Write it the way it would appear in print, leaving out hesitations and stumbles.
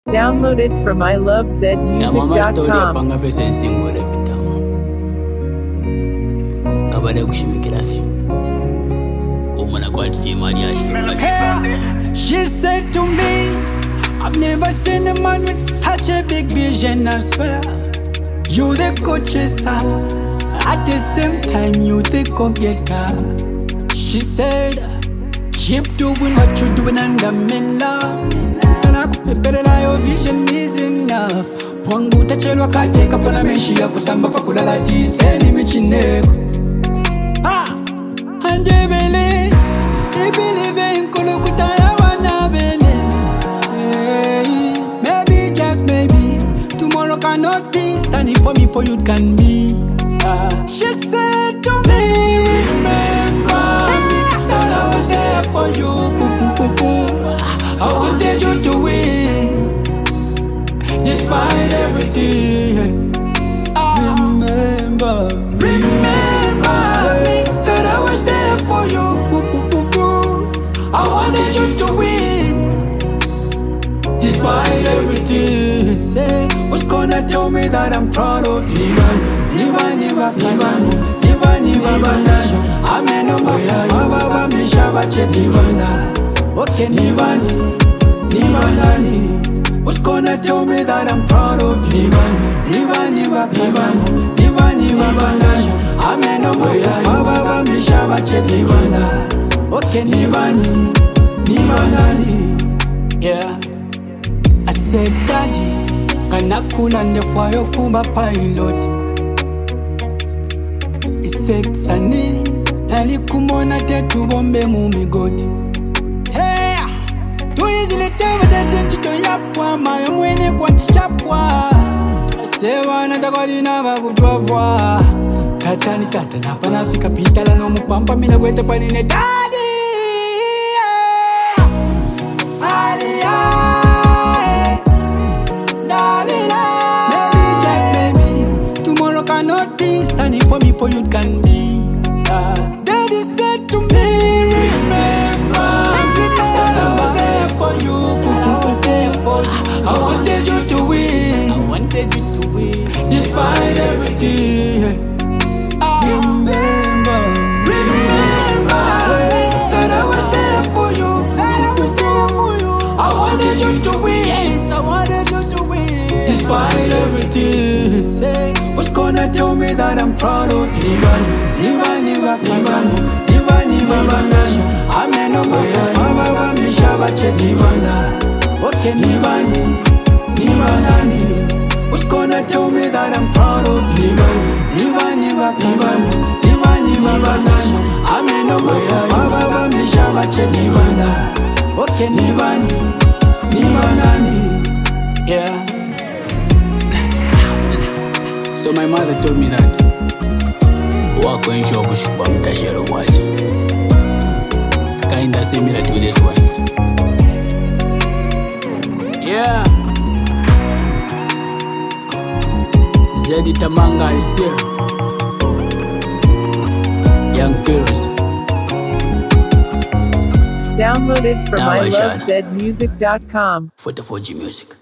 Downloaded from ilovezmusic.com. Panga pesa ensingo lepitamu kabale kushimikirafi kumana kwati chimali ashfira. She said to me, I've never seen a man with such a big vision, I swear. You the co-chaser, at the same time you the go-getter. She said, keep doing what you're doing and I'm in love. And I could better than your vision is enough. Wangu tachelo kateka pala meshi ya kusamba pa kulala jiseni michineko. Anje bele, believe in kulukuta ya wana bele. Maybe just maybe tomorrow cannot be sunny for me, for you can be. She said to me, remember that I was there for you. I wanted you to win, despite everything. Remember me, that I was there for you. I wanted you to win, despite everything. Say, who's gonna tell me that I'm proud of you? Okay, who's gonna tell me that I'm proud of you? Yeah, I said, Daddy, kanakula ndefwa yokumba pilot. He said, Sani, nalikumona tetu bombe mumigodi. Hey, tuizile tewa tetechito yapwa, mayo mwene kwa tichapwa. Sewa natakwali na vakutwavwa. Katani kata napana fika pitala no mupampa mina kwete panine Daddy. Cannot be sunny for me, for you can be. Daddy said to me, remember that I was there for you. I wanted you to win, despite everything. Remember that I was there for you. I wanted you to win, despite everything. Say, who's gonna tell me that I'm proud of you? Okay, who's gonna tell me that I'm proud of you? Okay, yeah. So my mother told me that wako insho kushukwa mtajero wazi. It's kinda similar to this one. Yeah. Zedi Tamanga is here. Young Pharaohs. Downloaded from Now I shall. ilovezmusic.com. 44G Music.